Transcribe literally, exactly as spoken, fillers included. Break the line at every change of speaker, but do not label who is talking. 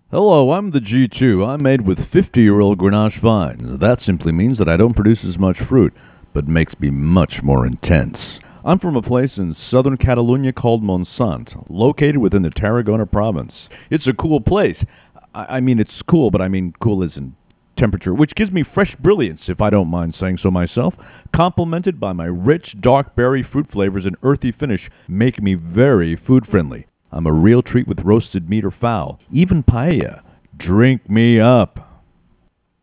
Hello, I'm the G two. I'm made with fifty-year-old Grenache vines. That simply means that I don't produce as much fruit, but makes me much more intense. I'm from a place in southern Catalonia called Montsant, located within the Tarragona province. It's a cool place. I, I mean, it's cool, but I mean cool as in temperature, which gives me fresh brilliance, if I don't mind saying so myself, complemented by my rich, dark berry fruit flavors and earthy finish, make me very food-friendly. I'm a real treat with roasted meat or fowl, even paella. Drink me up.